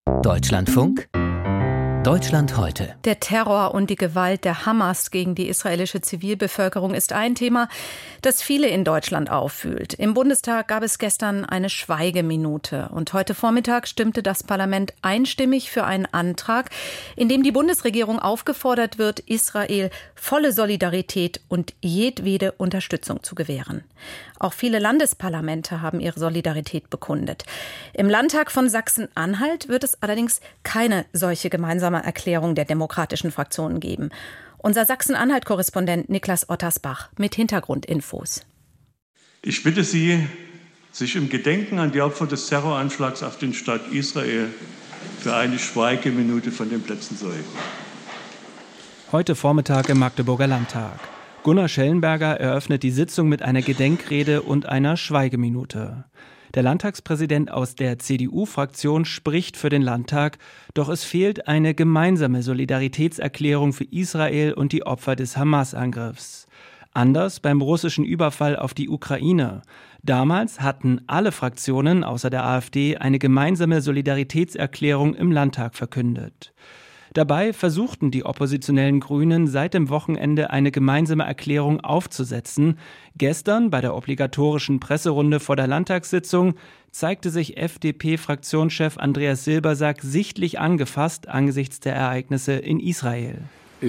Deutschlandfunk Deutschland heute. Der Terror und die Gewalt der Hamas gegen die israelische Zivilbevölkerung ist ein Thema, das viele in Deutschland auffühlt. Im Bundestag gab es gestern eine Schweigeminute. Und heute Vormittag stimmte das Parlament einstimmig für einen Antrag, in dem die Bundesregierung aufgefordert wird, Israel volle Solidarität und jedwede Unterstützung zu gewähren. Auch viele Landesparlamente haben ihre Solidarität bekundet. Im Landtag von Sachsen-Anhalt wird es allerdings keine solche gemeinsame Erklärung der demokratischen Fraktionen geben. Unser Sachsen-Anhalt-Korrespondent Niklas Ottersbach mit Hintergrundinfos. Ich bitte Sie, sich im Gedenken an die Opfer des Terroranschlags auf den Staat Israel für eine Schweigeminute von den Plätzen zu erheben. Heute Vormittag im Magdeburger Landtag. Gunnar Schellenberger eröffnet die Sitzung mit einer Gedenkrede und einer Schweigeminute. Der Landtagspräsident aus der CDU-Fraktion spricht für den Landtag, doch es fehlt eine gemeinsame Solidaritätserklärung für Israel und die Opfer des Hamas-Angriffs. Anders beim russischen Überfall auf die Ukraine. Damals hatten alle Fraktionen außer der AfD eine gemeinsame Solidaritätserklärung im Landtag verkündet. Dabei versuchten die oppositionellen Grünen seit dem Wochenende eine gemeinsame Erklärung aufzusetzen. Gestern bei der obligatorischen Presserunde vor der Landtagssitzung zeigte sich FDP-Fraktionschef Andreas Silbersack sichtlich angefasst angesichts der Ereignisse in Israel.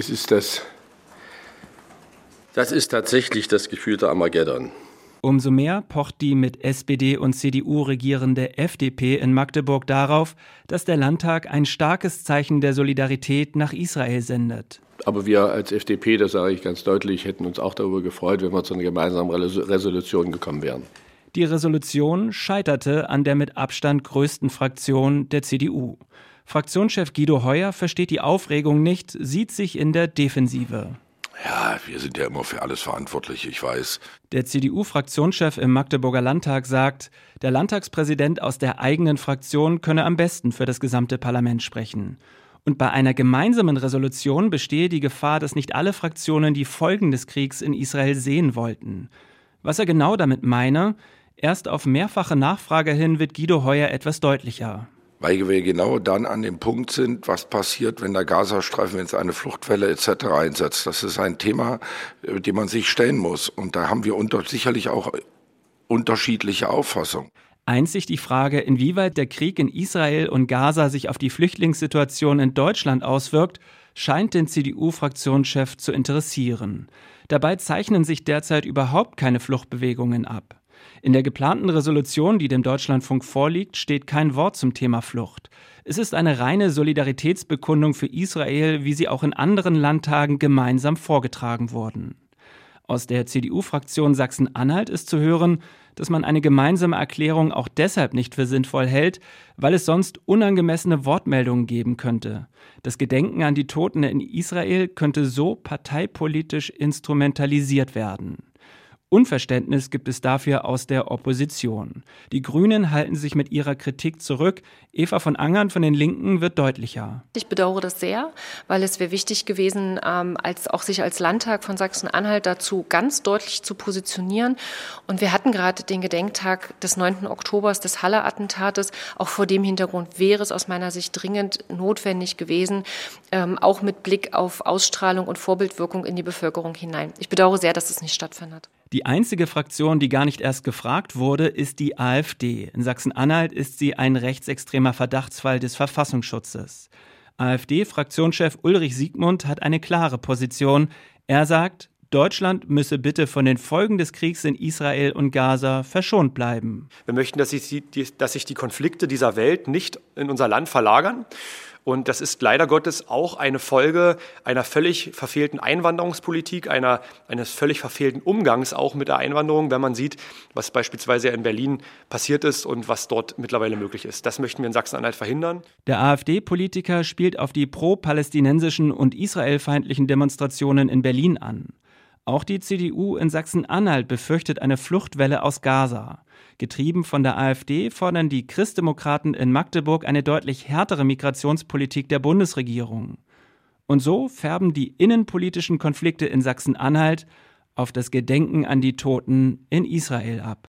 Das ist tatsächlich das Gefühl der Armageddon. Umso mehr pocht die mit SPD und CDU regierende FDP in Magdeburg darauf, dass der Landtag ein starkes Zeichen der Solidarität nach Israel sendet. Aber wir als FDP, das sage ich ganz deutlich, hätten uns auch darüber gefreut, wenn wir zu einer gemeinsamen Resolution gekommen wären. Die Resolution scheiterte an der mit Abstand größten Fraktion der CDU. Fraktionschef Guido Heuer versteht die Aufregung nicht, sieht sich in der Defensive. Ja, wir sind ja immer für alles verantwortlich, ich weiß. Der CDU-Fraktionschef im Magdeburger Landtag sagt, der Landtagspräsident aus der eigenen Fraktion könne am besten für das gesamte Parlament sprechen. Und bei einer gemeinsamen Resolution bestehe die Gefahr, dass nicht alle Fraktionen die Folgen des Kriegs in Israel sehen wollten. Was er genau damit meine? Erst auf mehrfache Nachfrage hin wird Guido Heuer etwas deutlicher. Weil wir genau dann an dem Punkt sind, was passiert, wenn der Gazastreifen, wenn es eine Fluchtwelle etc. einsetzt. Das ist ein Thema, dem man sich stellen muss. Und da haben wir sicherlich auch unterschiedliche Auffassungen. Einzig die Frage, inwieweit der Krieg in Israel und Gaza sich auf die Flüchtlingssituation in Deutschland auswirkt, scheint den CDU-Fraktionschef zu interessieren. Dabei zeichnen sich derzeit überhaupt keine Fluchtbewegungen ab. In der geplanten Resolution, die dem Deutschlandfunk vorliegt, steht kein Wort zum Thema Flucht. Es ist eine reine Solidaritätsbekundung für Israel, wie sie auch in anderen Landtagen gemeinsam vorgetragen wurden. Aus der CDU-Fraktion Sachsen-Anhalt ist zu hören, dass man eine gemeinsame Erklärung auch deshalb nicht für sinnvoll hält, weil es sonst unangemessene Wortmeldungen geben könnte. Das Gedenken an die Toten in Israel könnte so parteipolitisch instrumentalisiert werden. Unverständnis gibt es dafür aus der Opposition. Die Grünen halten sich mit ihrer Kritik zurück. Eva von Angern von den Linken wird deutlicher. Ich bedauere das sehr, weil es wäre wichtig gewesen, sich als Landtag von Sachsen-Anhalt dazu ganz deutlich zu positionieren. Und wir hatten gerade den Gedenktag des 9. Oktobers des Halle-Attentates. Auch vor dem Hintergrund wäre es aus meiner Sicht dringend notwendig gewesen, auch mit Blick auf Ausstrahlung und Vorbildwirkung in die Bevölkerung hinein. Ich bedauere sehr, dass es nicht stattfindet. Die einzige Fraktion, die gar nicht erst gefragt wurde, ist die AfD. In Sachsen-Anhalt ist sie ein rechtsextremer Verdachtsfall des Verfassungsschutzes. AfD-Fraktionschef Ulrich Siegmund hat eine klare Position. Er sagt, Deutschland müsse bitte von den Folgen des Kriegs in Israel und Gaza verschont bleiben. Wir möchten, dass sich die Konflikte dieser Welt nicht in unser Land verlagern. Und das ist leider Gottes auch eine Folge einer völlig verfehlten Einwanderungspolitik, eines völlig verfehlten Umgangs auch mit der Einwanderung, wenn man sieht, was beispielsweise in Berlin passiert ist und was dort mittlerweile möglich ist. Das möchten wir in Sachsen-Anhalt verhindern. Der AfD-Politiker spielt auf die pro-palästinensischen und israelfeindlichen Demonstrationen in Berlin an. Auch die CDU in Sachsen-Anhalt befürchtet eine Fluchtwelle aus Gaza. Getrieben von der AfD fordern die Christdemokraten in Magdeburg eine deutlich härtere Migrationspolitik der Bundesregierung. Und so färben die innenpolitischen Konflikte in Sachsen-Anhalt auf das Gedenken an die Toten in Israel ab.